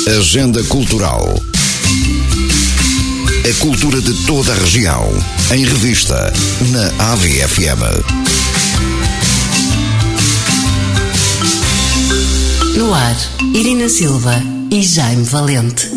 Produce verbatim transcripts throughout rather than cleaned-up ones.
Agenda Cultural. A cultura de toda a região, em revista, na A V F M. No ar, Irina Silva e Jaime Valente.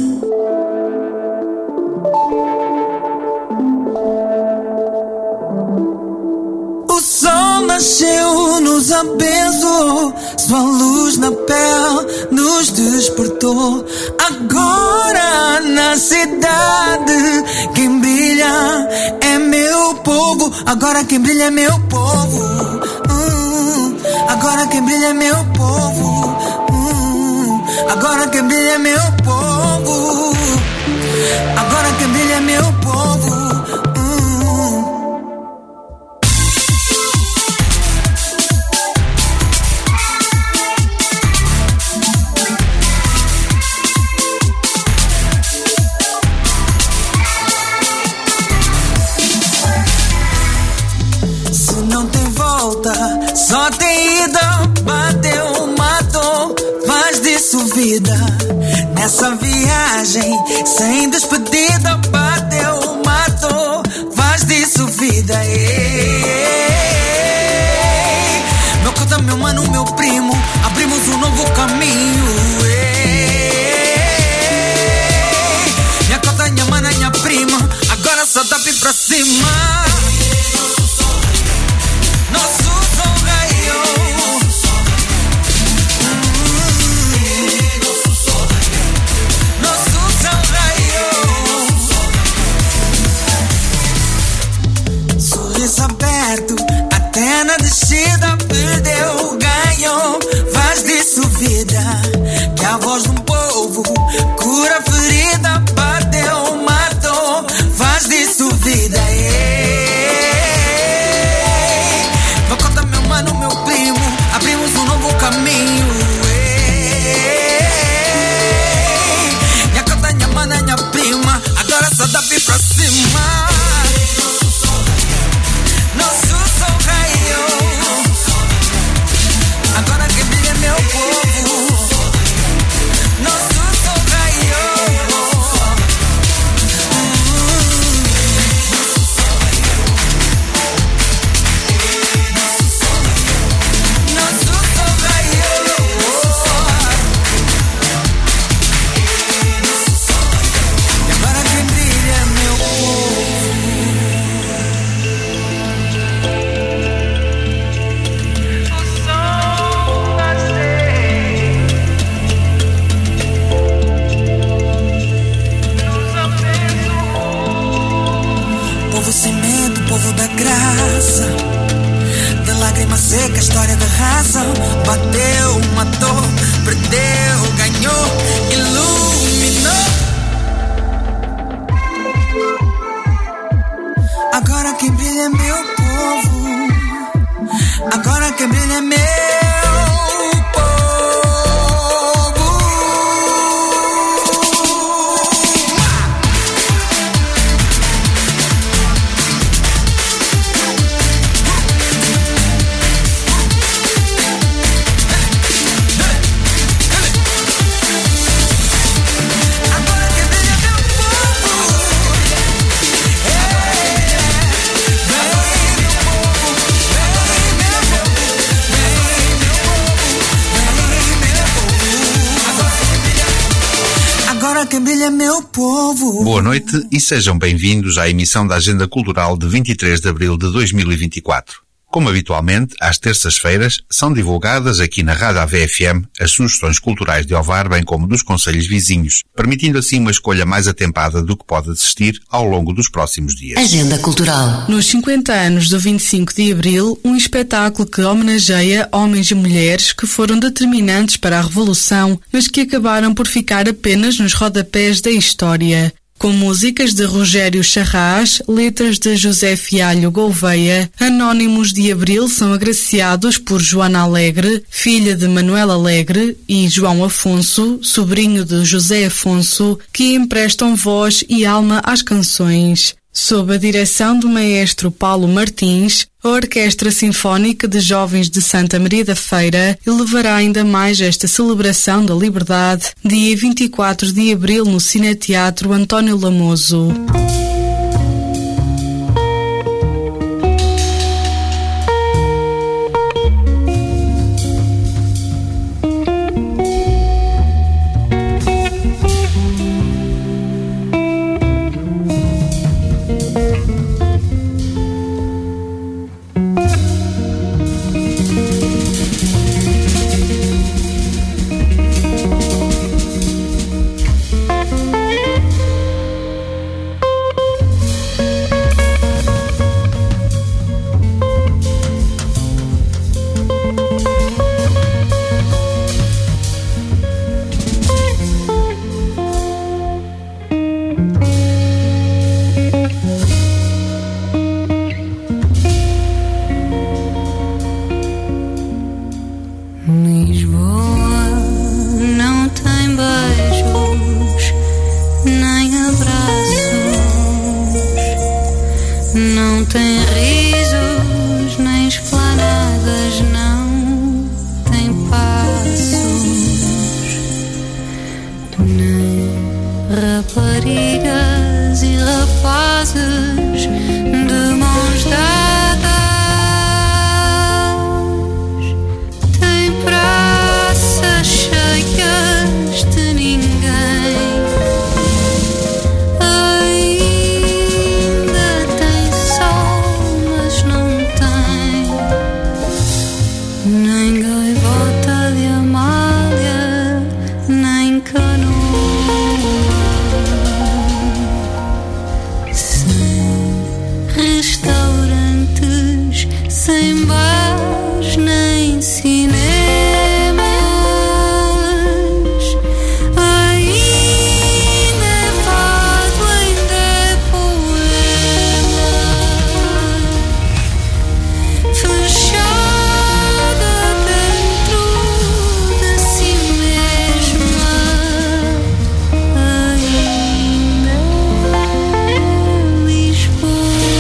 O sol nasceu, nos abençoou, sua luz na pele nos despertou. Agora na cidade quem brilha é meu povo. Agora quem brilha é meu povo. Hum, agora quem brilha é meu povo. Hum, agora quem brilha é meu povo. Agora quem brilha é meu povo. Só tem ida, bateu, matou, faz disso vida. Nessa viagem, sem despedida, bateu, matou, faz disso vida. Ei, meu cota, meu mano, meu primo, abrimos um novo caminho. Ei, minha cota, minha mana, minha prima, agora só dá pra ir pra cima. Nosso aberto, até na descida, perdeu, ganhou, faz disso vida. Que a voz de um povo cura a ferida, bateu, matou, faz disso vida. Ei, meu cota, meu mano, meu primo, abrimos um novo caminho. Ei, minha cota, minha mana, minha prima, agora só dá pra ir pra cima. Seca, a história da raça. Bateu, matou, perdeu, ganhou, iluminou. Agora quem brilha é meu povo. Agora quem brilha é meu quem brilha é meu povo. Boa noite e sejam bem-vindos à emissão da Agenda Cultural de vinte e três de abril de dois mil e vinte e quatro. Como habitualmente, às terças-feiras, são divulgadas aqui na Rádio A V F M as sugestões culturais de Ovar, bem como dos concelhos vizinhos, permitindo assim uma escolha mais atempada do que pode assistir ao longo dos próximos dias. Agenda Cultural. Nos cinquenta anos do vinte e cinco de abril, um espetáculo que homenageia homens e mulheres que foram determinantes para a Revolução, mas que acabaram por ficar apenas nos rodapés da história. Com músicas de Rogério Charras, letras de José Fialho Gouveia, Anónimos de Abril são agraciados por Joana Alegre, filha de Manuel Alegre, e João Afonso, sobrinho de José Afonso, que emprestam voz e alma às canções. Sob a direção do maestro Paulo Martins, a Orquestra Sinfónica de Jovens de Santa Maria da Feira elevará ainda mais esta celebração da liberdade, dia vinte e quatro de abril no Cineteatro António Lamoso. Não tem risos, nem esplanadas, não tem passos, nem raparigas e rapazes de mãos dadas. Tem praças cheias de ninguém. Sem bares nem cinemas, ainda é fado, ainda é poema, fechada dentro de si mesma, ainda é Lisboa.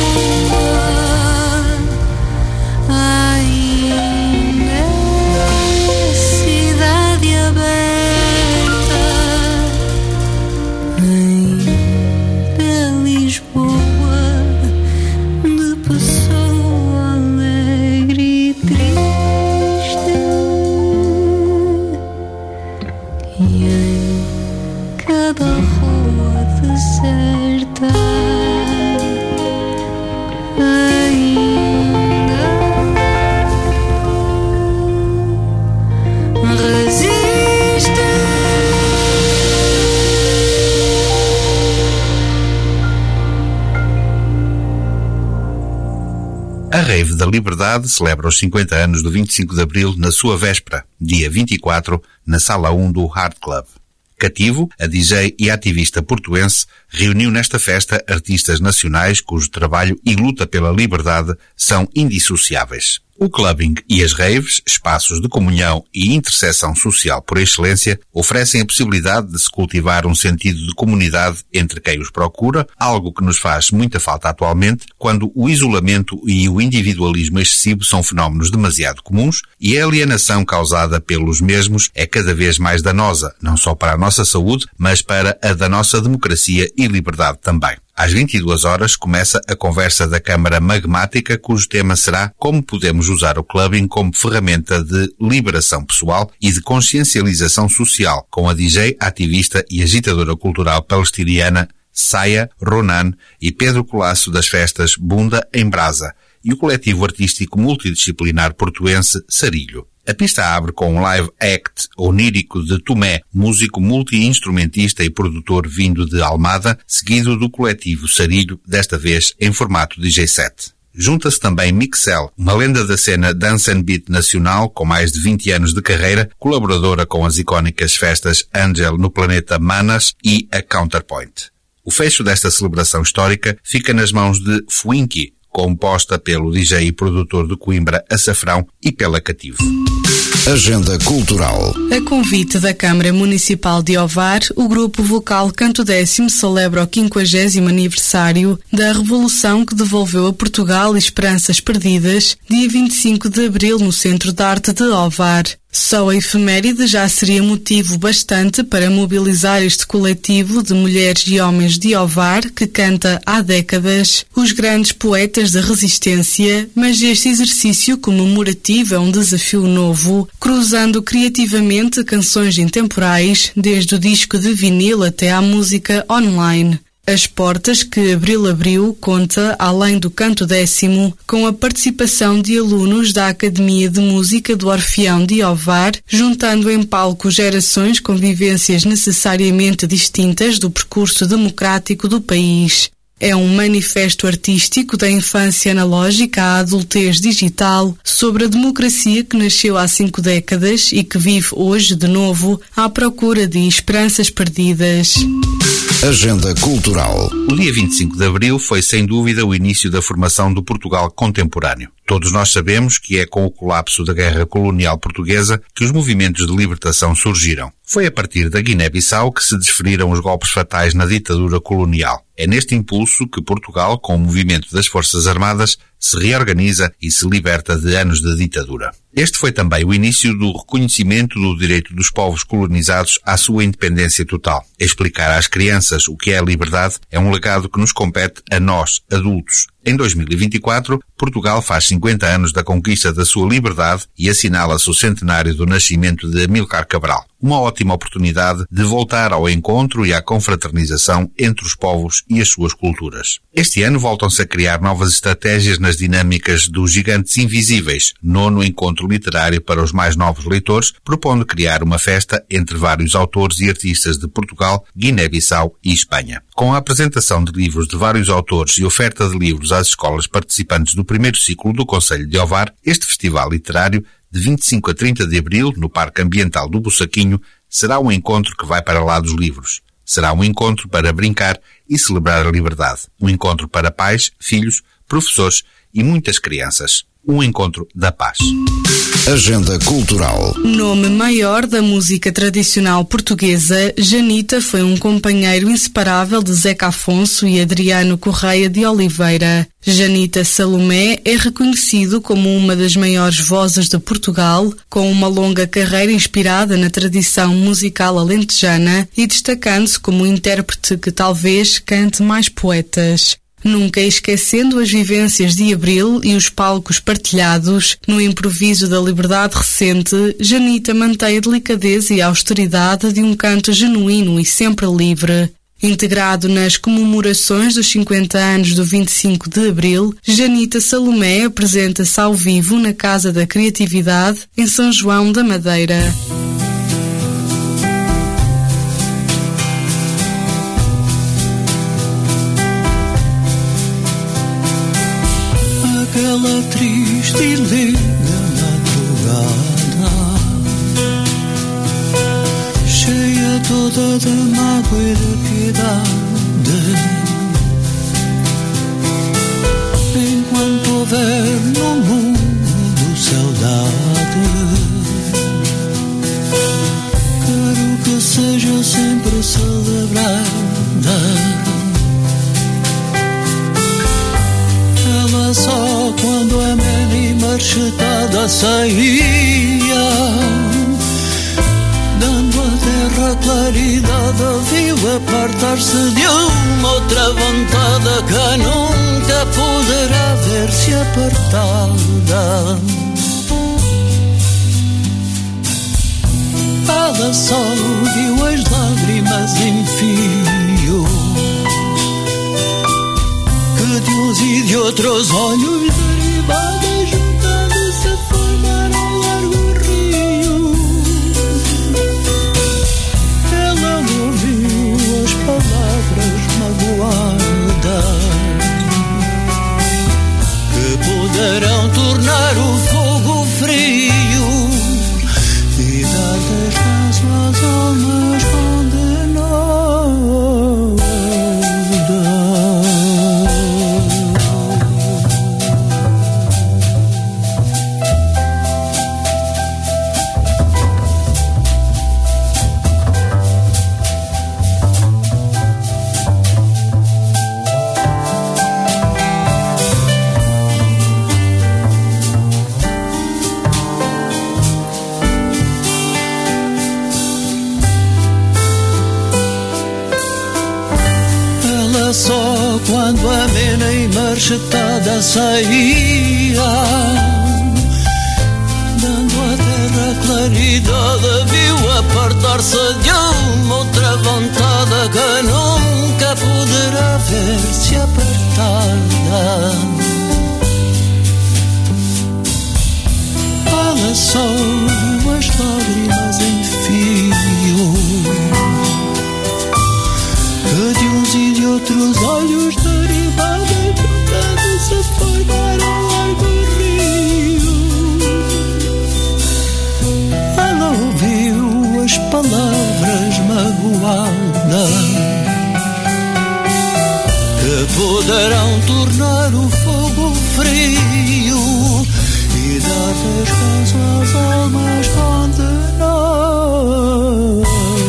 Cada rua deserta ainda resiste. A Rave da Liberdade celebra os cinquenta anos do vinte e cinco de Abril na sua véspera, dia vinte e quatro, na Sala um do Hard Club. Cativo, a D J e ativista portuense, reuniu nesta festa artistas nacionais cujo trabalho e luta pela liberdade são indissociáveis. O clubbing e as raves, espaços de comunhão e interseção social por excelência, oferecem a possibilidade de se cultivar um sentido de comunidade entre quem os procura, algo que nos faz muita falta atualmente, quando o isolamento e o individualismo excessivo são fenómenos demasiado comuns e a alienação causada pelos mesmos é cada vez mais danosa, não só para a nossa saúde, mas para a da nossa democracia e liberdade também. Às vinte e duas horas começa a conversa da Câmara Magmática, cujo tema será como podemos usar o clubbing como ferramenta de liberação pessoal e de consciencialização social, com a D J, ativista e agitadora cultural palestiniana Saya Ronan e Pedro Colasso das festas Bunda em Brasa e o coletivo artístico multidisciplinar portuense Sarilho. A pista abre com um live act onírico de Tomé, músico multi-instrumentista e produtor vindo de Almada, seguido do coletivo Sarilho, desta vez em formato D J set. Junta-se também Mixel, uma lenda da cena dance and beat nacional com mais de vinte anos de carreira, colaboradora com as icónicas festas Angel no planeta Manas e a Counterpoint. O fecho desta celebração histórica fica nas mãos de Fuinki, composta pelo D J e produtor de Coimbra Açafrão e pela Cativo. Agenda Cultural. A convite da Câmara Municipal de Ovar, o grupo vocal Canto Décimo celebra o quinquagésimo aniversário da Revolução que devolveu a Portugal esperanças perdidas, dia vinte e cinco de abril no Centro de Arte de Ovar. Só a efeméride já seria motivo bastante para mobilizar este coletivo de mulheres e homens de Ovar que canta há décadas os grandes poetas da resistência, mas este exercício comemorativo é um desafio novo, cruzando criativamente canções intemporais, desde o disco de vinil até à música online. As portas que Abril abriu conta, além do Canto Décimo, com a participação de alunos da Academia de Música do Orfeão de Ovar, juntando em palco gerações com vivências necessariamente distintas do percurso democrático do país. É um manifesto artístico da infância analógica à adultez digital sobre a democracia que nasceu há cinco décadas e que vive hoje, de novo, à procura de esperanças perdidas. Agenda Cultural. O dia vinte e cinco de abril foi sem dúvida o início da formação do Portugal contemporâneo. Todos nós sabemos que é com o colapso da Guerra Colonial Portuguesa que os movimentos de libertação surgiram. Foi a partir da Guiné-Bissau que se desferiram os golpes fatais na ditadura colonial. É neste impulso que Portugal, com o movimento das Forças Armadas, se reorganiza e se liberta de anos de ditadura. Este foi também o início do reconhecimento do direito dos povos colonizados à sua independência total. Explicar às crianças o que é a liberdade é um legado que nos compete a nós, adultos. Em dois mil e vinte e quatro, Portugal faz cinquenta anos da conquista da sua liberdade e assinala-se o centenário do nascimento de Amílcar Cabral. Uma ótima oportunidade de voltar ao encontro e à confraternização entre os povos e as suas culturas. Este ano voltam-se a criar novas estratégias nas dinâmicas dos Gigantes Invisíveis, nono encontro literário para os mais novos leitores, propondo criar uma festa entre vários autores e artistas de Portugal, Guiné-Bissau e Espanha. Com a apresentação de livros de vários autores e oferta de livros às escolas participantes do primeiro ciclo do Concelho de Ovar, este festival literário, de vinte e cinco a trinta de abril, no Parque Ambiental do Bussaquinho, será um encontro que vai para lá dos livros. Será um encontro para brincar e celebrar a liberdade. Um encontro para pais, filhos, professores e muitas crianças. Um encontro da paz. Agenda Cultural. Nome maior da música tradicional portuguesa, Janita foi um companheiro inseparável de Zeca Afonso e Adriano Correia de Oliveira. Janita Salomé é reconhecido como uma das maiores vozes de Portugal, com uma longa carreira inspirada na tradição musical alentejana e destacando-se como intérprete que talvez cante mais poetas. Nunca esquecendo as vivências de Abril e os palcos partilhados, no improviso da liberdade recente, Janita mantém a delicadeza e a austeridade de um canto genuíno e sempre livre. Integrado nas comemorações dos cinquenta anos do vinte e cinco de abril, Janita Salomé apresenta-se ao vivo na Casa da Criatividade, em São João da Madeira. Aquela triste e linda madrugada, cheia toda de mágoa e de piedade, enquanto houver no mundo saudade, quero que seja sempre celebrada. Ela só quando a meni marchetada saía, dando à terra claridade, viu apartar-se de uma outra vontade que nunca poderá ver-se apartada. Ela só viu as lágrimas em fio, de uns e de outros olhos derivadas, juntando-se a formar um largo rio. Ela ouviu as palavras magoadas que poderão tornar o fogo frio e dar descanso às almas condenadas. quando a mena e marchetada saía, dando à terra claridade, viu apartar-se de uma outra vontade que nunca poderá ver-se apertada. Ela só viu as lágrimas em fio, que de uns e de outros olhos derivados juntando se formaram largo rio. Ela ouviu as palavras magoadas que poderão tornar o fogo frio e dar descanso às almas condenadas.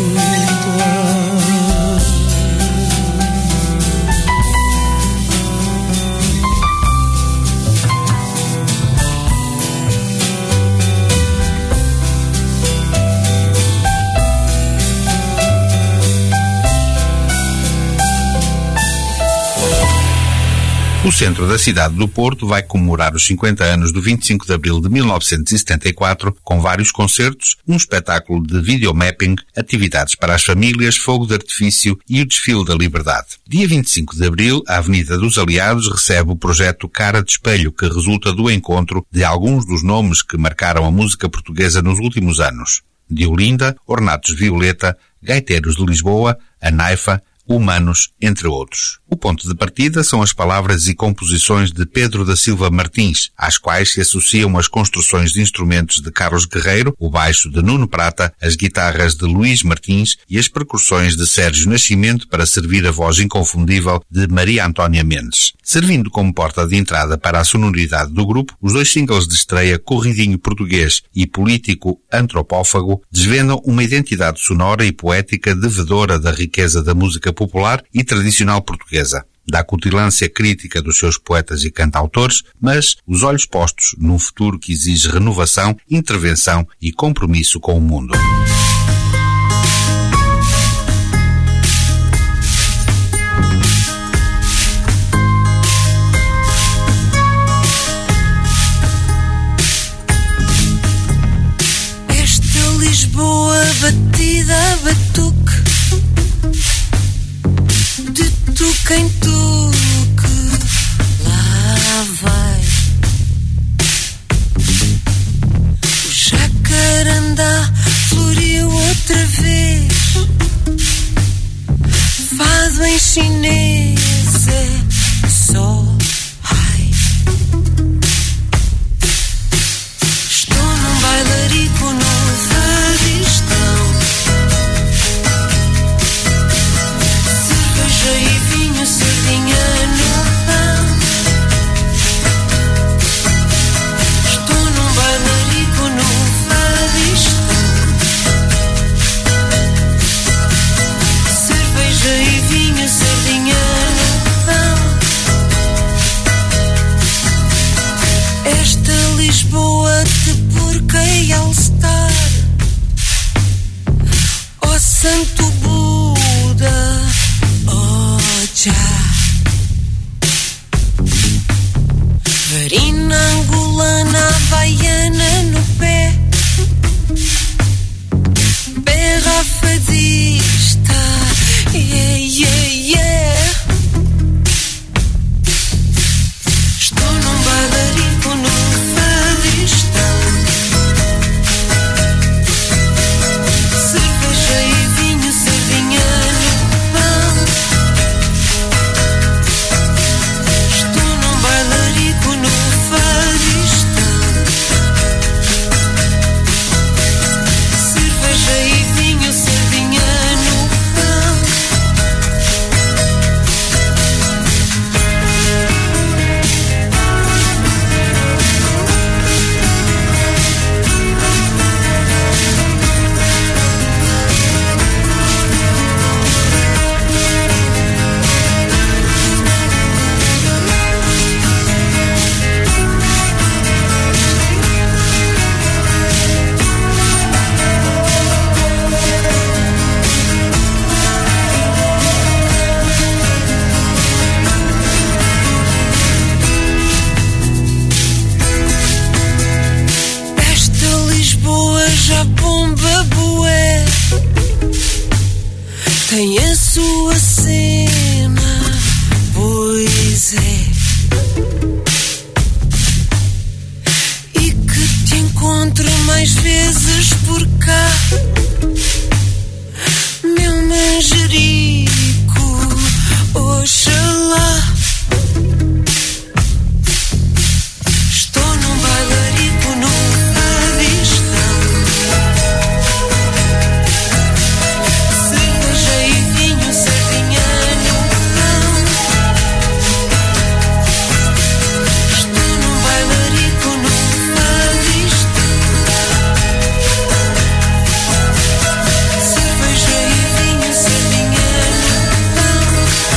O centro da cidade do Porto vai comemorar os cinquenta anos do vinte e cinco de abril de mil novecentos e setenta e quatro, com vários concertos, um espetáculo de videomapping, atividades para as famílias, fogo de artifício e o desfile da liberdade. Dia vinte e cinco de abril, a Avenida dos Aliados recebe o projeto Cara de Espelho, que resulta do encontro de alguns dos nomes que marcaram a música portuguesa nos últimos anos. De Olinda, Ornatos Violeta, Gaiteiros de Lisboa, a Naifa, Humanos, entre outros. O ponto de partida são as palavras e composições de Pedro da Silva Martins, às quais se associam as construções de instrumentos de Carlos Guerreiro, o baixo de Nuno Prata, as guitarras de Luís Martins e as percussões de Sérgio Nascimento para servir a voz inconfundível de Maria Antónia Mendes. Servindo como porta de entrada para a sonoridade do grupo, os dois singles de estreia Corridinho Português e Político Antropófago desvendam uma identidade sonora e poética devedora da riqueza da música popular e tradicional portuguesa, da acutilância crítica dos seus poetas e cantautores, mas os olhos postos num futuro que exige renovação, intervenção e compromisso com o mundo. Esta Lisboa batida a batuque, de tuque em tuque, lá vai o jacarandá, floriu outra vez, fado em chinês, é só ai. Estou num bailarico no Fadistão, cerveja e vinho, sardinha no pão. Estou num bailarico no Fadistão, cerveja e vinho, sardinha pomba bué tem a sua cena, pois é. E que te encontro mais vezes por cá, meu manjerico, oxalá. Estou num bailarico, num fadistão, cerveja e vinho, sardinha no pão. Estou num bailarico, num fadistão, cerveja e vinho, sardinha no pão.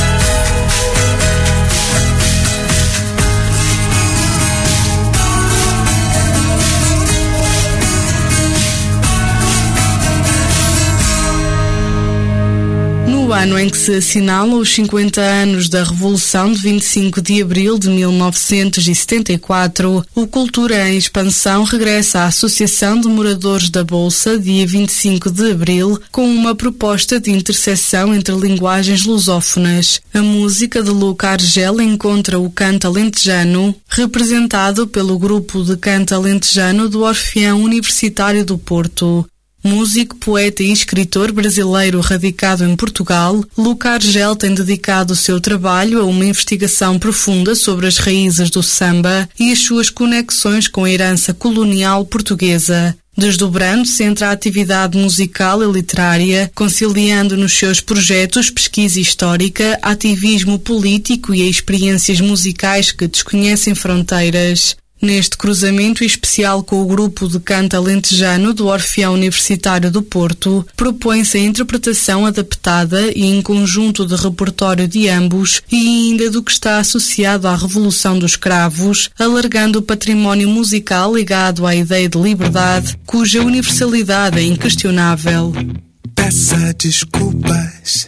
No ano em que se assinalam os cinquenta anos da Revolução de vinte e cinco de abril de mil novecentos e setenta e quatro, o Cultura em Expansão regressa à Associação de Moradores da Bolsa, dia vinte e cinco de abril, com uma proposta de interseção entre linguagens lusófonas. A música de Luca Argel encontra o canto alentejano, representado pelo grupo de canto alentejano do Orfeão Universitário do Porto. Músico, poeta e escritor brasileiro radicado em Portugal, Luca Argel tem dedicado o seu trabalho a uma investigação profunda sobre as raízes do samba e as suas conexões com a herança colonial portuguesa, desdobrando-se entre a atividade musical e literária, conciliando nos seus projetos pesquisa histórica, ativismo político e experiências musicais que desconhecem fronteiras. Neste cruzamento especial com o grupo de canto alentejano do Orfeão Universitário do Porto, propõe-se a interpretação adaptada e em conjunto de repertório de ambos e ainda do que está associado à Revolução dos Cravos, alargando o património musical ligado à ideia de liberdade, cuja universalidade é inquestionável. Peça desculpas,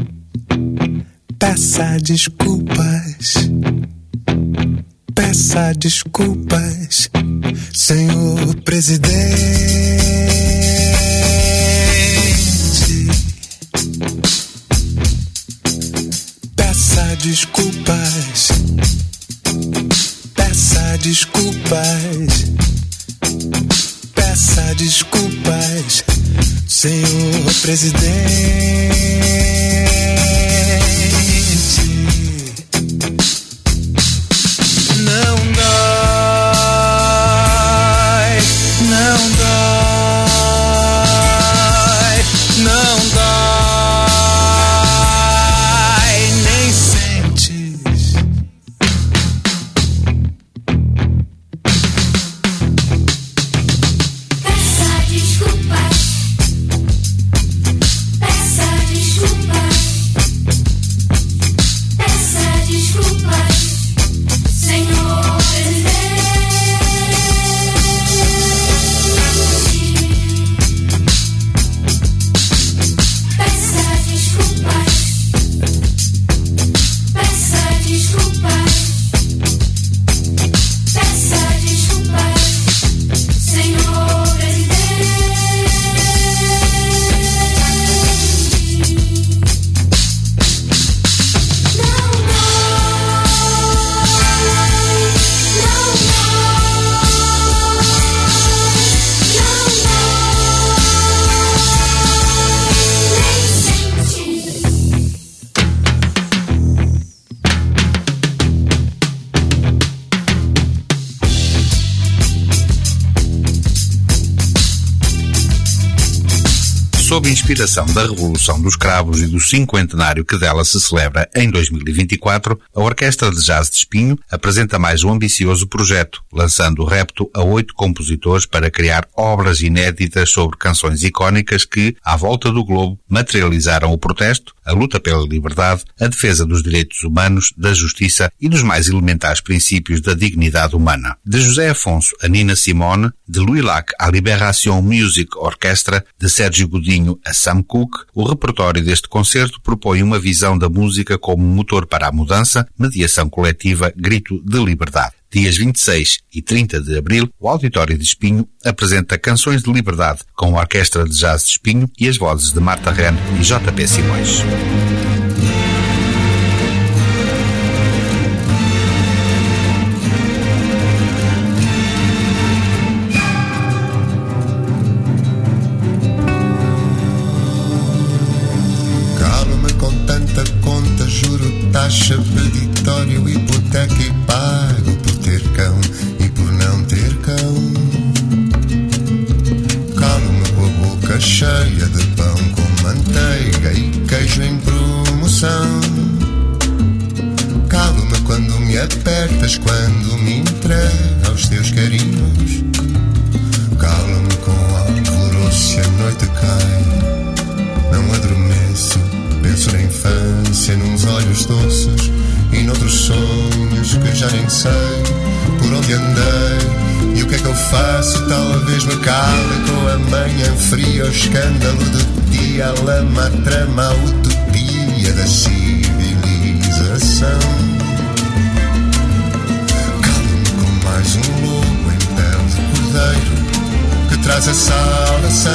peça desculpas, peça desculpas, senhor presidente. Peça desculpas, peça desculpas, peça desculpas, senhor presidente. Não dói, não dói, não dói, nem sentes. Peça desculpas, peça desculpas, peça desculpas, senhor Sob inspiração da Revolução dos Cravos e do cinquentenário que dela se celebra em dois mil e vinte e quatro, a Orquestra de Jazz de Espinho apresenta mais um ambicioso projeto, lançando o repto a oito compositores para criar obras inéditas sobre canções icónicas que, à volta do globo, materializaram o protesto, a luta pela liberdade, a defesa dos direitos humanos, da justiça e dos mais elementares princípios da dignidade humana. De José Afonso a Nina Simone, de Louis Lac à Libération Music Orchestra, de Sérgio Godinho a Sam Cooke, o repertório deste concerto propõe uma visão da música como motor para a mudança, mediação coletiva, grito de liberdade. Dias vinte e seis e trinta de abril, o Auditório de Espinho apresenta Canções de Liberdade, com a Orquestra de Jazz de Espinho e as vozes de Marta Ren e J P Simões. Taxa, peditório, hipoteca e pago por ter cão e por não ter cão. Calo-me com a boca cheia de pão com manteiga e queijo em promoção. Calo-me quando me apertas, quando me entrega aos teus carinhos. Calo-me com alvoroço se a noite cai. Não adormeço, penso na infância, nos olhos doces e noutros sonhos que já nem sei por onde andei e o que é que eu faço. Talvez me cale com a manhã fria, o escândalo do dia, a lama, a trama, a utopia da civilização. Calo-me com mais um lobo em pele de cordeiro que traz a salvação.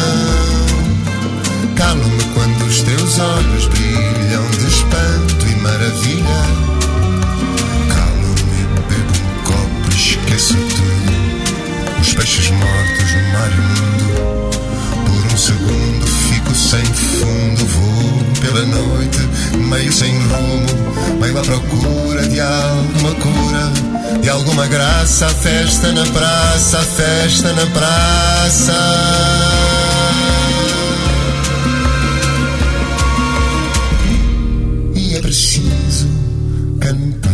Calo-me quando os teus olhos brilham de espanto e maravilha. Calo-me, bebo um copo e esqueço tudo. Os peixes mortos no mar imundo. Por um segundo fico sem fundo. Vou pela noite, meio sem rumo, meio à procura de alguma cura, de alguma graça. A festa na praça, a festa na praça. É preciso cantar.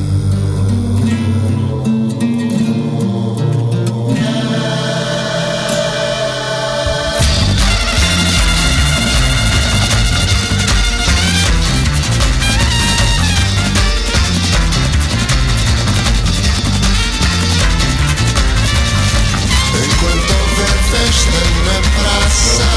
Enquanto houver festa na praça,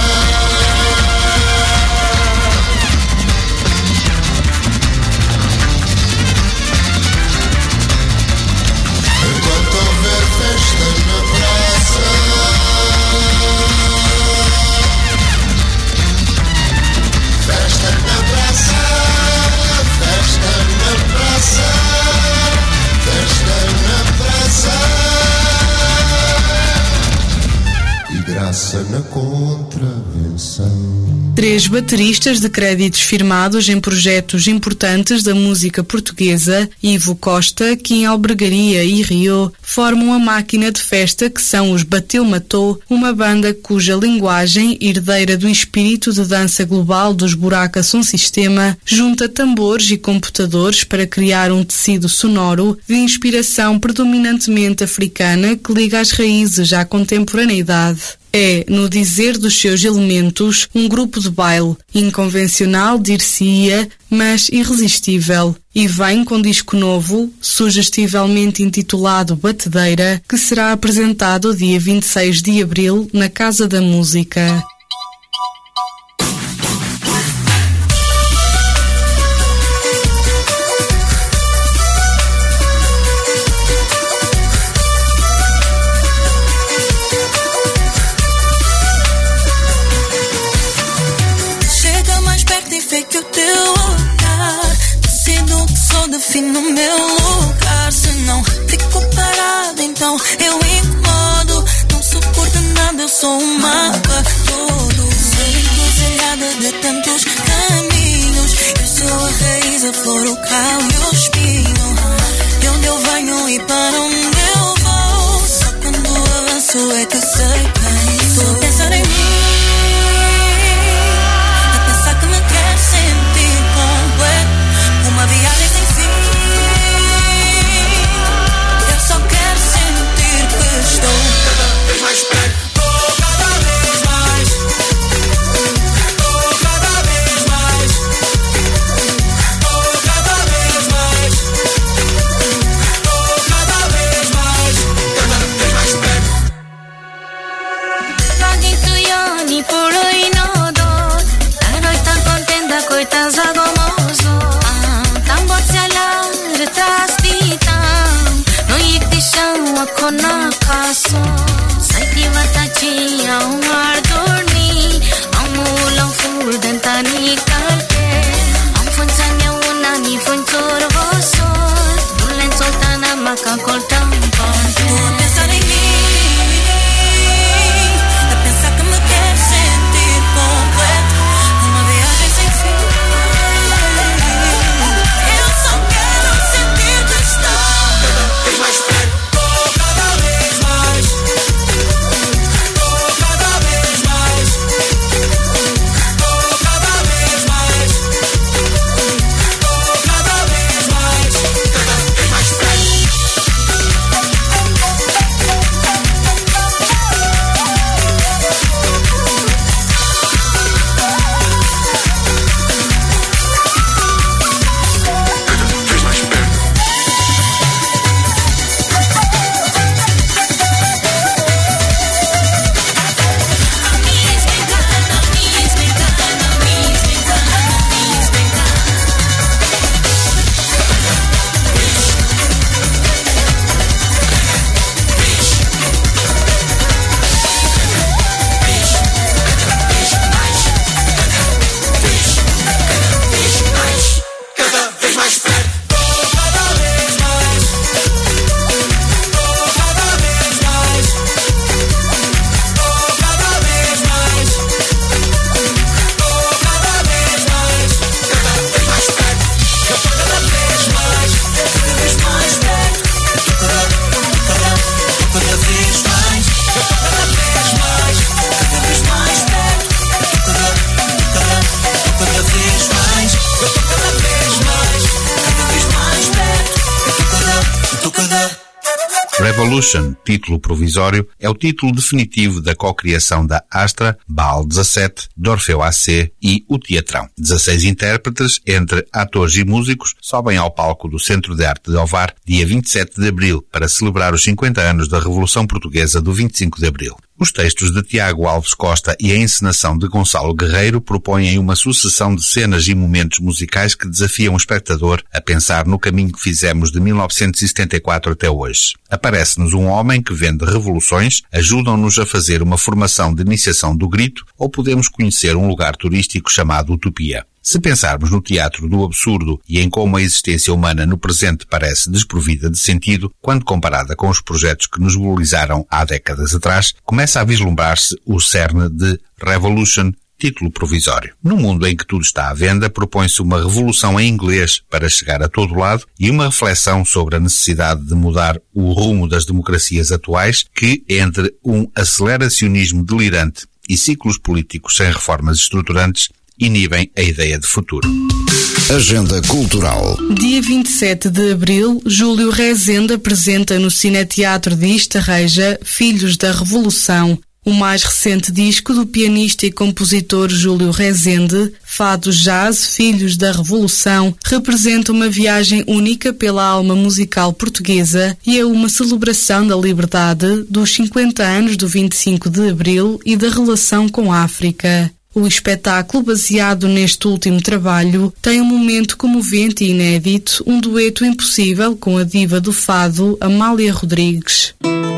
na contravenção. Três bateristas de créditos firmados em projetos importantes da música portuguesa, Ivo Costa, Kim Albergaria e Rio, formam a máquina de festa que são os Bateu Matou, uma banda cuja linguagem, herdeira do espírito de dança global dos Buraca Som Sistema, junta tambores e computadores para criar um tecido sonoro de inspiração predominantemente africana que liga as raízes à contemporaneidade. É, no dizer dos seus elementos, um grupo de baile, inconvencional, dir-se-ia, mas irresistível. E vem com disco novo, sugestivelmente intitulado Batedeira, que será apresentado dia vinte e seis de abril na Casa da Música. Que o teu olhar decido que sou, defino o meu lugar. Se não fico parado, então eu incomodo. Não sou coordenada, eu sou uma água. Revolution, título provisório, é o título definitivo da cocriação da Astra, Bal dezassete, Dorfeu A C e O Teatrão. dezasseis intérpretes, entre atores e músicos, sobem ao palco do Centro de Arte de Ovar, dia vinte e sete de abril, para celebrar os cinquenta anos da Revolução Portuguesa do vinte e cinco de abril. Os textos de Tiago Alves Costa e a encenação de Gonçalo Guerreiro propõem uma sucessão de cenas e momentos musicais que desafiam o espectador a pensar no caminho que fizemos de mil novecentos e setenta e quatro até hoje. Aparece-nos um homem que vende revoluções, ajudam-nos a fazer uma formação de iniciação do grito ou podemos conhecer um lugar turístico chamado Utopia. Se pensarmos no teatro do absurdo e em como a existência humana no presente parece desprovida de sentido, quando comparada com os projetos que nos mobilizaram há décadas atrás, começa a vislumbrar-se o cerne de Revolution, título provisório. No mundo em que tudo está à venda, propõe-se uma revolução em inglês para chegar a todo lado e uma reflexão sobre a necessidade de mudar o rumo das democracias atuais que, entre um aceleracionismo delirante e ciclos políticos sem reformas estruturantes, inibem a ideia de futuro. Agenda Cultural. Dia vinte e sete de abril, Júlio Rezende apresenta no Cineteatro de Istarreja Filhos da Revolução, o mais recente disco do pianista e compositor Júlio Rezende. Fado Jazz, Filhos da Revolução, representa uma viagem única pela alma musical portuguesa e é uma celebração da liberdade, dos cinquenta anos do vinte e cinco de abril e da relação com a África. O espetáculo, baseado neste último trabalho, tem um momento comovente e inédito, um dueto impossível com a diva do fado, Amália Rodrigues.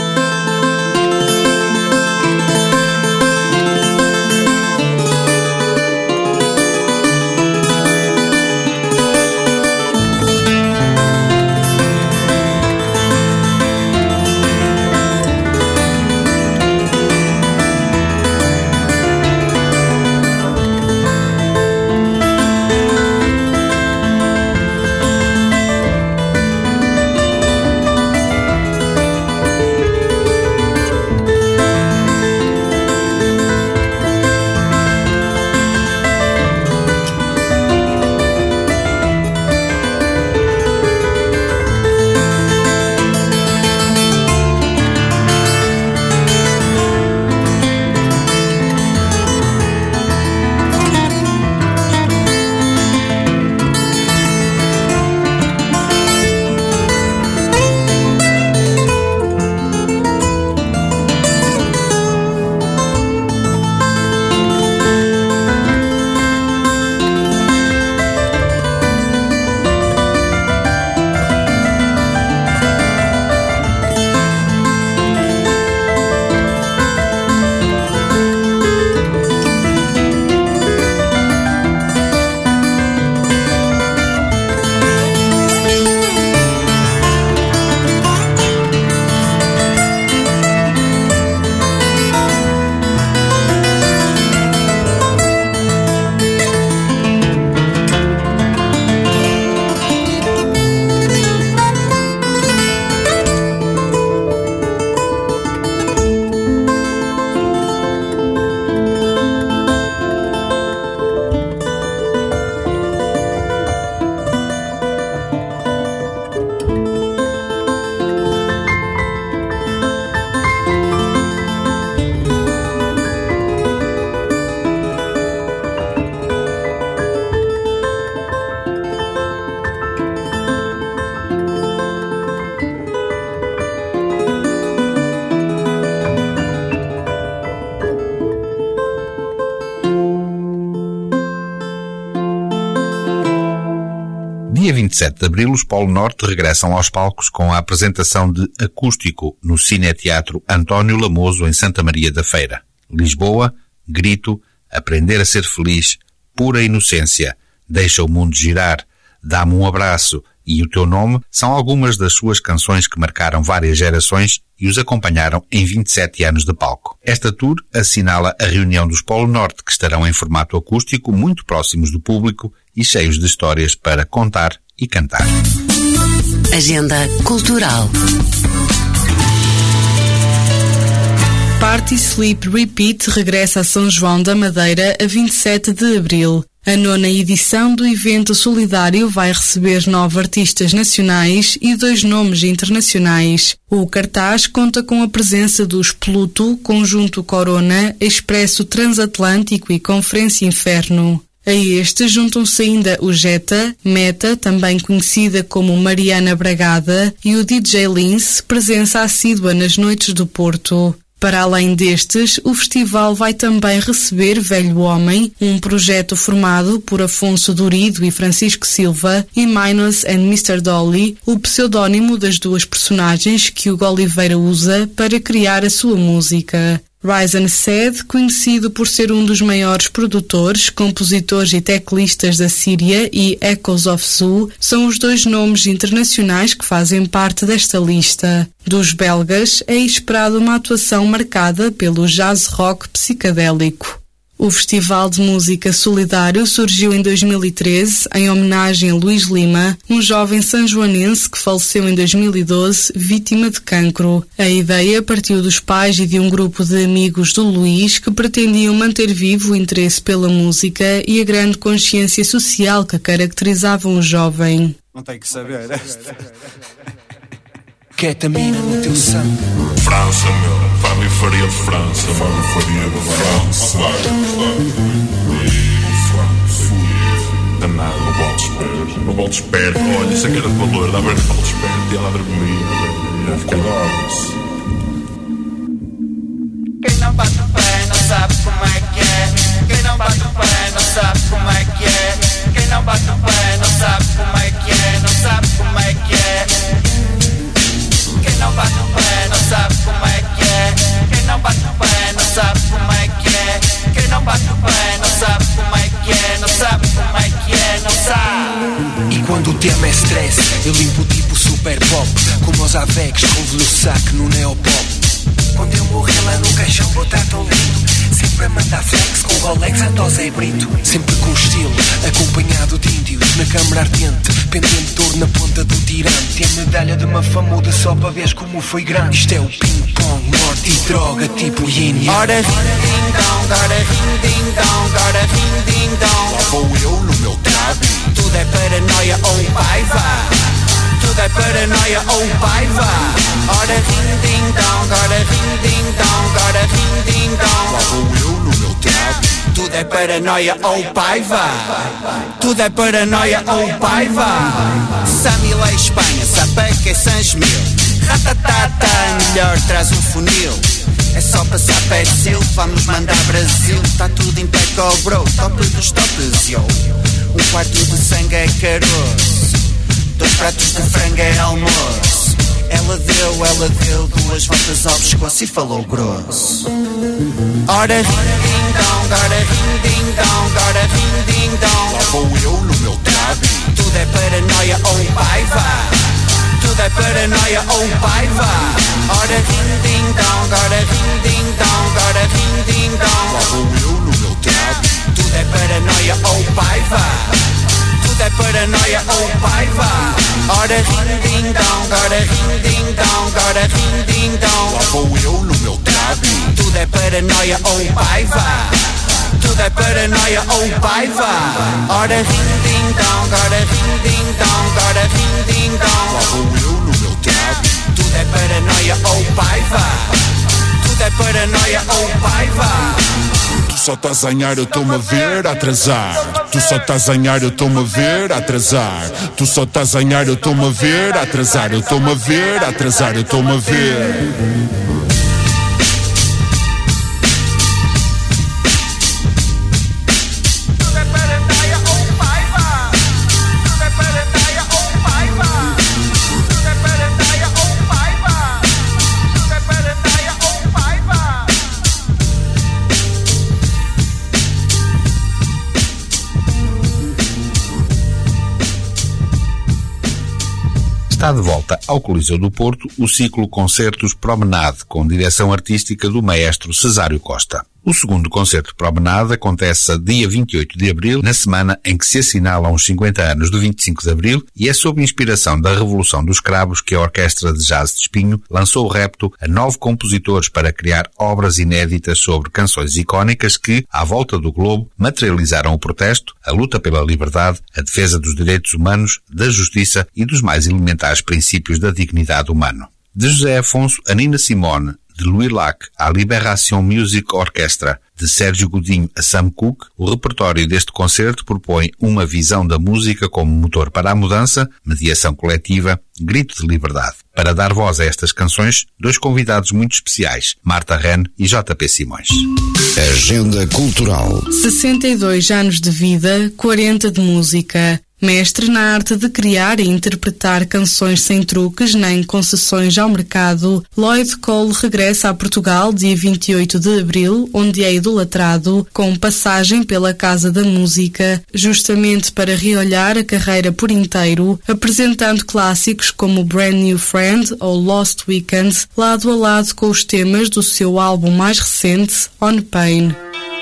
Dia vinte e sete de abril, os Polo Norte regressam aos palcos com a apresentação de Acústico no Cineteatro António Lamoso, em Santa Maria da Feira. Lisboa, Grito, Aprender a Ser Feliz, Pura Inocência, Deixa o Mundo Girar, Dá-me um Abraço e O Teu Nome são algumas das suas canções que marcaram várias gerações e os acompanharam em vinte e sete anos de palco. Esta tour assinala a reunião dos Polo Norte, que estarão em formato acústico, muito próximos do público e cheios de histórias para contar e cantar. Agenda Cultural. Party Sleep Repeat regressa a São João da Madeira a vinte e sete de abril. A nona edição do evento solidário vai receber nove artistas nacionais e dois nomes internacionais. O cartaz conta com a presença dos Pluto, Conjunto Corona, Expresso Transatlântico e Conferência Inferno. A este juntam-se ainda o Jetta, Meta, também conhecida como Mariana Bragada, e o D J Lince, presença assídua nas noites do Porto. Para além destes, o festival vai também receber Velho Homem, um projeto formado por Afonso Durido e Francisco Silva, e Minus and mister Dolly, o pseudónimo das duas personagens que Hugo Oliveira usa para criar a sua música. Rise and Said, conhecido por ser um dos maiores produtores, compositores e teclistas da Síria, e Echoes of Zoo são os dois nomes internacionais que fazem parte desta lista. Dos belgas, é esperado uma atuação marcada pelo jazz rock psicadélico. O Festival de Música Solidário surgiu em dois mil e treze em homenagem a Luís Lima, um jovem sanjoanense que faleceu em dois mil e doze, vítima de cancro. A ideia partiu dos pais e de um grupo de amigos do Luís que pretendiam manter vivo o interesse pela música e a grande consciência social que caracterizavam o jovem. Não tem que saber esta. Ketamina no teu sangue. França, meu. Fábio Faria de França. Fábio Faria de França. Danado. Não voltes perto. Não voltes perto. Olha, isso é que era de valor. Dá a ver que voltes perto. E ela abre comigo. Quem não bate o pé não sabe como é que é. Quem não bate o pé não sabe como é que é. Quem não bate o pé não sabe como é que é. Não sabe como é que é. Quem não bate o pé não sabe como é que é. Quem não bate o pé não sabe como é que é. Quem não bate o pé não sabe como é que é. Não sabe como é que é, não sabe. E quando o tema é stress, eu limpo tipo super pop, como os Avex com velosac no neopop. Quando eu morrer lá no caixão vou estar tão lindo, sempre a mandar flex com Rolex Santos e Brito. Sempre com estilo, acompanhado de índios na câmara ardente, pendente de ouro na ponta do tirante. E a medalha de uma famuda só para ver como foi grande. Isto é o ping-pong, morte e droga tipo yin. Ora rim ding dong, ora rim ding dong, ora rim ding dong. Lá vou eu no meu trabe. Tudo é paranoia ou paiva. Tudo é paranoia ou paiva. Ora rim ding dong, ora rim ding dong, ora rim ding dong. Lá vou eu no meu trabe. Tudo é paranoia ou paiva. Tudo é paranoia ou paiva. Samilé Espanha, Sapeca e Sanjemil. Ratatata, melhor traz um funil. É só passar persil, vamos mandar Brasil. Tá tudo em peco, bro, top dos tops, yo. Um quarto de sangue é caroço, dois pratos de frango é almoço. Ela deu, ela deu duas voltas ao pescoço e falou grosso. Ora rim ding dong, ora rim ding dong, ora rim ding dong. Lá vou eu no meu trabe. Tudo é paranoia ou paiva. Tudo é paranoia ou paiva. Ora rim ding dong, ora rim ding dong, ora rim ding dong. Lá vou eu no meu trabe. Tudo é paranoia ou paiva. Tudo é paranoia ou paiva. Ora rim ding dong, ora rim ding dong, ora rim ding dong. Lá vou eu no meu trabe. Tudo é paranoia ou paiva. Tudo é paranoia ou paiva. Ora rim ding dong, ora rim ding dong, ora rim ding dong. Lá vou eu no meu trabe. Tudo é paranoia ou paiva. Tudo é paranoia ou paiva. Tu só estás a zanhar, eu estou-me a ver a atrasar. Tu só estás a zanhar, eu estou-me a ver a atrasar. Tu só estás a zanhar, eu estou-me a ver a atrasar. Eu estou-me a ver a atrasar, eu estou-me a ver. Está de volta ao Coliseu do Porto o ciclo Concertos Promenade, com direção artística do maestro Cesário Costa. O segundo concerto Promenade acontece dia vinte e oito de abril, na semana em que se assinalam os cinquenta anos do vinte e cinco de abril, e é sob inspiração da Revolução dos Cravos que a Orquestra de Jazz de Espinho lançou o repto a nove compositores para criar obras inéditas sobre canções icónicas que, à volta do globo, materializaram o protesto, a luta pela liberdade, a defesa dos direitos humanos, da justiça e dos mais elementares princípios da dignidade humana. De José Afonso a Nina Simone, de Louis Lac à Libération Music Orchestra, de Sérgio Godinho a Sam Cooke, o repertório deste concerto propõe uma visão da música como motor para a mudança, mediação coletiva, grito de liberdade. Para dar voz a estas canções, dois convidados muito especiais, Marta Ren e J P Simões. Agenda Cultural. sessenta e dois anos de vida, quarenta de música. Mestre na arte de criar e interpretar canções sem truques nem concessões ao mercado, Lloyd Cole regressa a Portugal dia vinte e oito de abril, onde é idolatrado, com passagem pela Casa da Música, justamente para reolhar a carreira por inteiro, apresentando clássicos como Brand New Friend ou Lost Weekend, lado a lado com os temas do seu álbum mais recente, On Pain.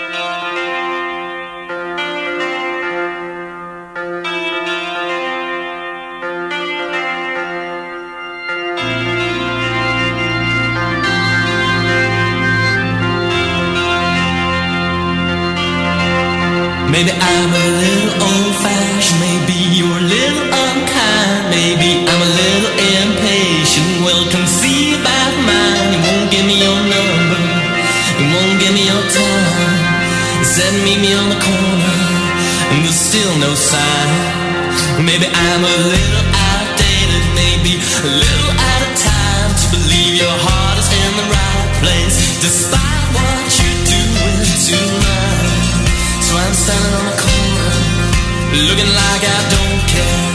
Maybe I'm a little old-fashioned, maybe you're a little unkind, maybe I'm a little impatient. Well, conceive about mine. You won't give me your number, you won't give me your time. Said meet me on the corner, and there's still no sign. Maybe I'm a little outdated, maybe a little out of time to believe your heart is in the right place, despite what you're doing tonight. So I'm standing on the corner, looking like I don't care.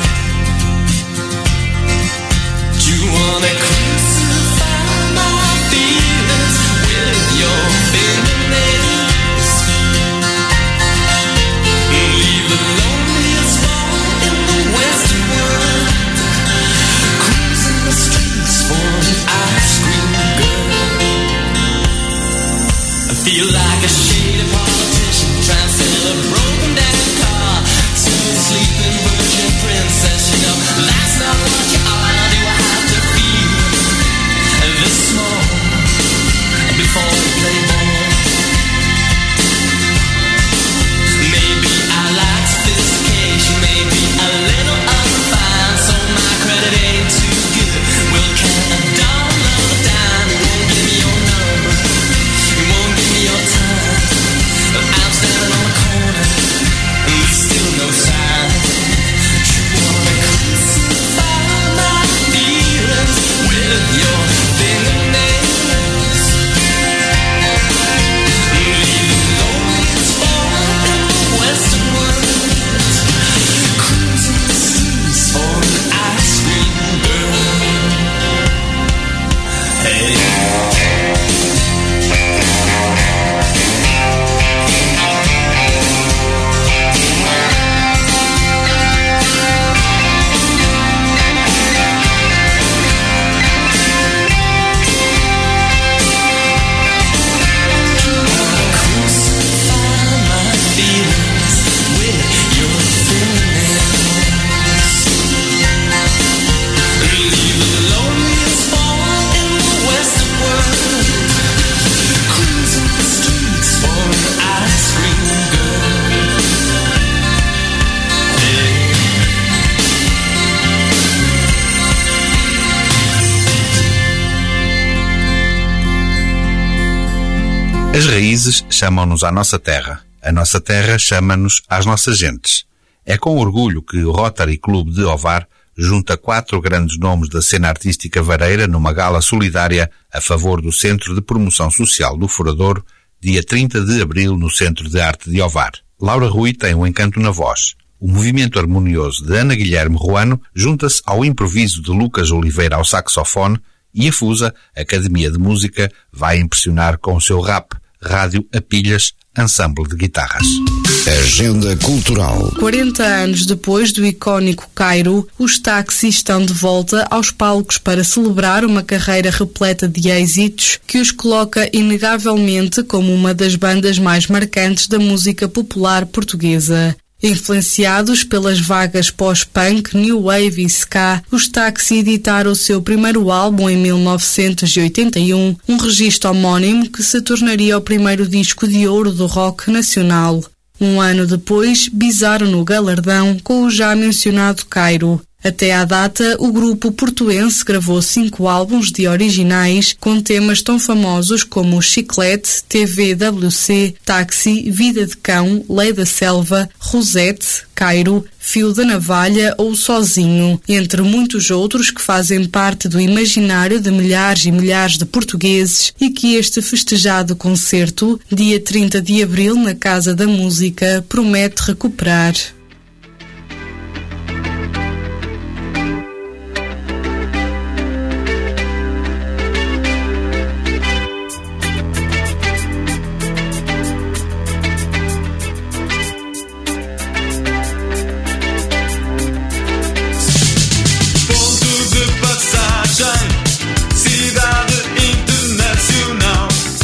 Do you wanna crucify my feelings with your fingernails? Leave the loneliest boy in the Western world, cruising the streets for an ice cream girl. I feel like a shady politician trying to sell a broken down car to a sleeping virgin princess. You know, that's not what you are. Do I have to feel this small before we play ball? Maybe I like sophistication, maybe a little unrefined, so my credit ain't too good. Well, can a dollar down? You won't give me your number, you won't give me your time. I'm standing on the corner, and there's still no sign. You wanna crucify my feelings with your fingernails? Leave the loneliest boy in the Western world, cruising the streets for an ice cream girl. Hey. As raízes chamam-nos à nossa terra. A nossa terra chama-nos às nossas gentes. É com orgulho que o Rotary Clube de Ovar junta quatro grandes nomes da cena artística vareira numa gala solidária a favor do Centro de Promoção Social do Foradouro, dia trinta de abril no Centro de Arte de Ovar. Laura Rui tem um encanto na voz. O movimento harmonioso de Ana Guilherme Ruano junta-se ao improviso de Lucas Oliveira ao saxofone e a Fusa, Academia de Música, vai impressionar com o seu rap, rádio a pilhas, ensemble de guitarras. Agenda Cultural. quarenta anos depois do icónico Cairo, os Táxi estão de volta aos palcos para celebrar uma carreira repleta de êxitos que os coloca inegavelmente como uma das bandas mais marcantes da música popular portuguesa. Influenciados pelas vagas pós-punk, new wave e ska, os Táxi editaram o seu primeiro álbum em mil novecentos e oitenta e um, um registro homónimo que se tornaria o primeiro disco de ouro do rock nacional. Um ano depois, bizaram no galardão com o já mencionado Cairo. Até à data, o grupo portuense gravou cinco álbuns de originais com temas tão famosos como Chiclete, T V W C, Táxi, Vida de Cão, Lei da Selva, Rosete, Cairo, Fio da Navalha ou Sozinho, entre muitos outros que fazem parte do imaginário de milhares e milhares de portugueses e que este festejado concerto, dia trinta de abril na Casa da Música, promete recuperar.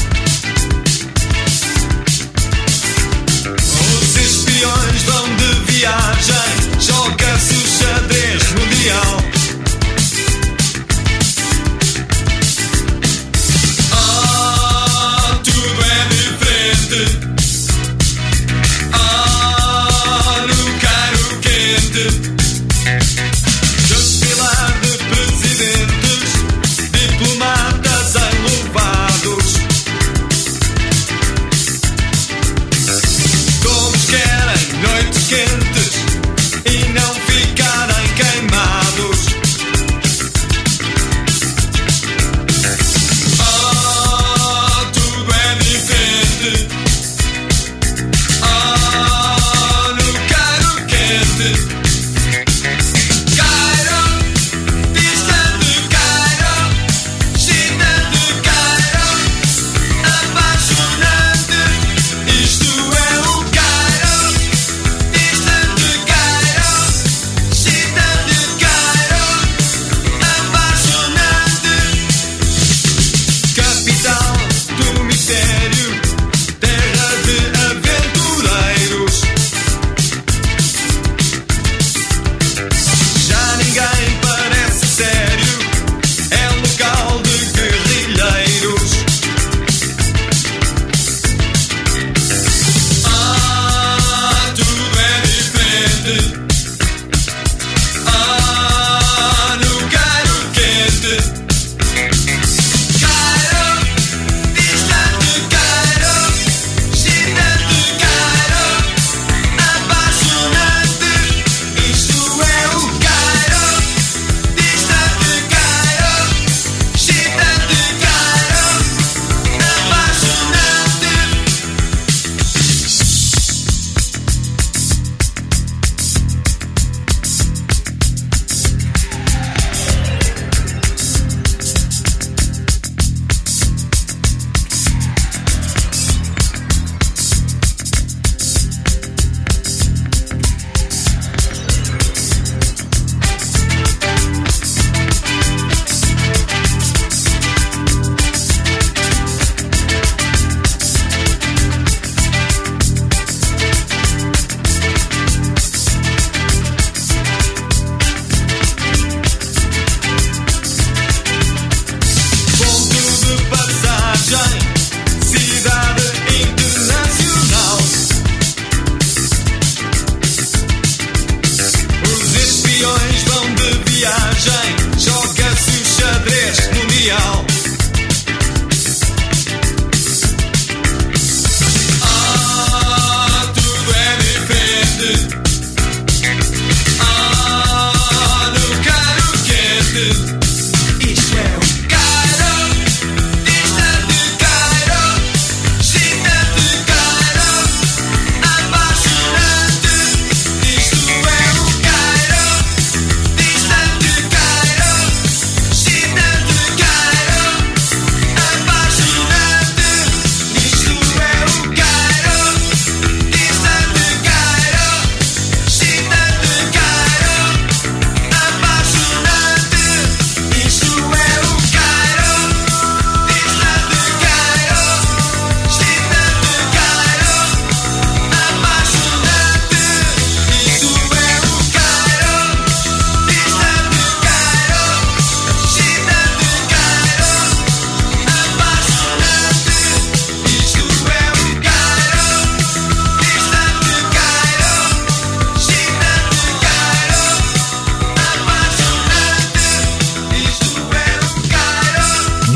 Os espiões vão de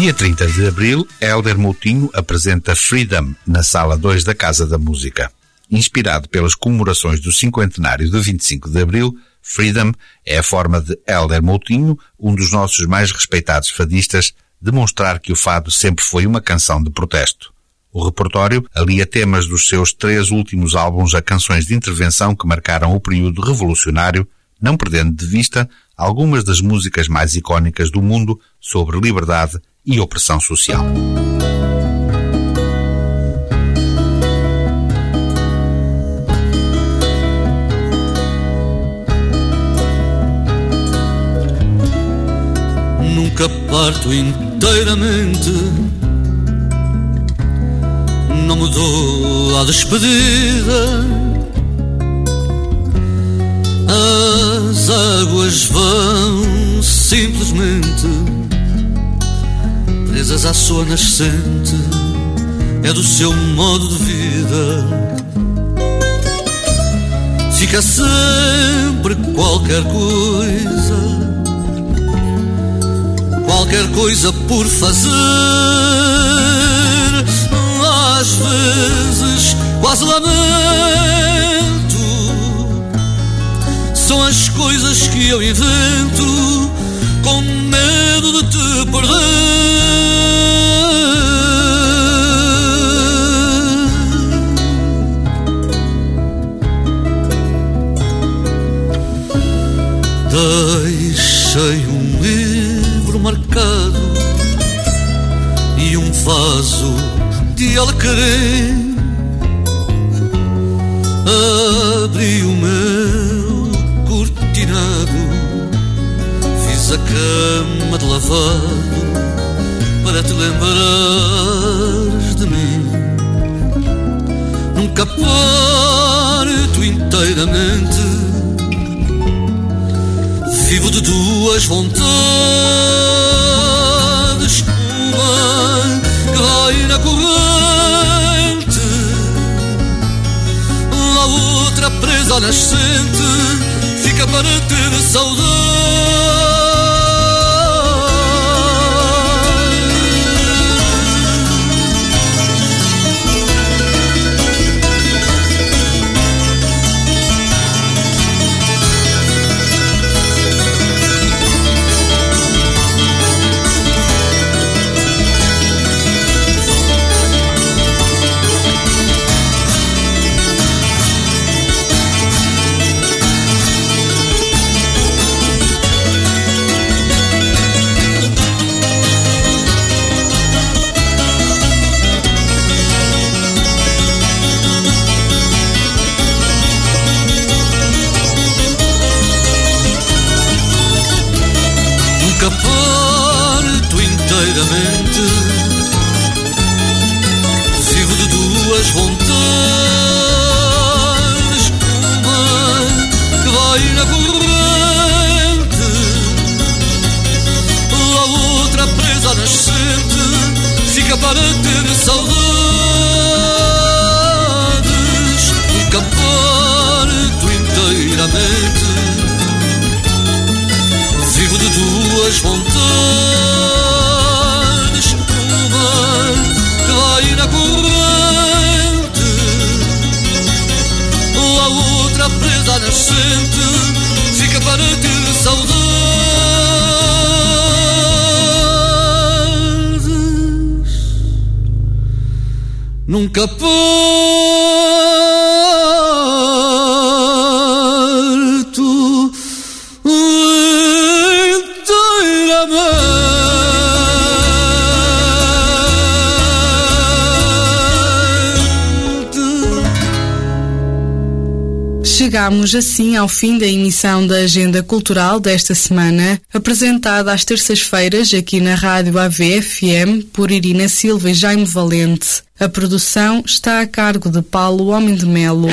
Dia trinta de abril, Hélder Moutinho apresenta Freedom na Sala dois da Casa da Música. Inspirado pelas comemorações do cinquentenário de vinte e cinco de abril, Freedom é a forma de Hélder Moutinho, um dos nossos mais respeitados fadistas, demonstrar que o fado sempre foi uma canção de protesto. O repertório alia temas dos seus três últimos álbuns a canções de intervenção que marcaram o período revolucionário, não perdendo de vista algumas das músicas mais icónicas do mundo sobre liberdade e opressão social. Nunca parto inteiramente, não mudou a despedida. As águas vão simplesmente presas à sua nascente, é do seu modo de vida. Fica sempre qualquer coisa, qualquer coisa por fazer. Às vezes quase lamento, são as coisas que eu invento com medo de te perder. Deixei um livro marcado e um vaso de alecrim. Abri o meu cortinado, fiz a cama de lavado para te lembrares de mim. Nunca parto inteiramente, vivo de duas vontades, uma que vai na corrente, a outra presa à nascente, fica para ter saudade. Nunca parto inteiramente, vivo de duas vontades, uma que vai na corrente, a outra presa à nascente, fica para ter saudades. Nunca parto inteiramente, vivo de duas vontades, uma que vai na corrente, a outra presa à nascente, fica para ter saudades. Nunca parto Chegamos assim ao fim da emissão da Agenda Cultural desta semana, apresentada às terças-feiras aqui na Rádio A V F M por Irina Silva e Jaime Valente. A produção está a cargo de Paulo Homem de Melo.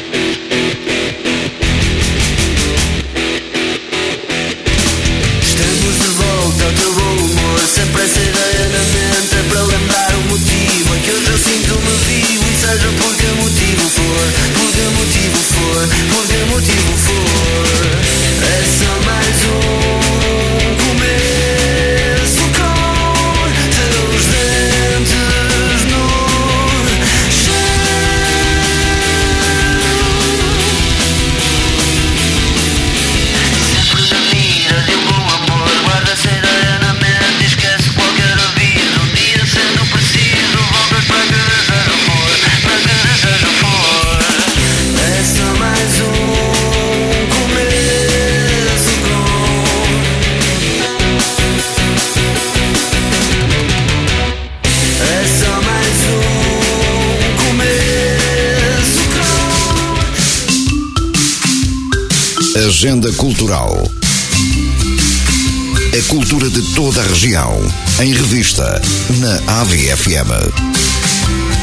Estamos de volta ao teu bom humor, sempre essa ideia na mente é para lembrar o motivo em que hoje eu sinto-me vivo, e seja por que motivo for, por que motivo for, por que motivo for, é só mais um começo com Agenda Cultural. A cultura de toda a região, em revista, na A V F M.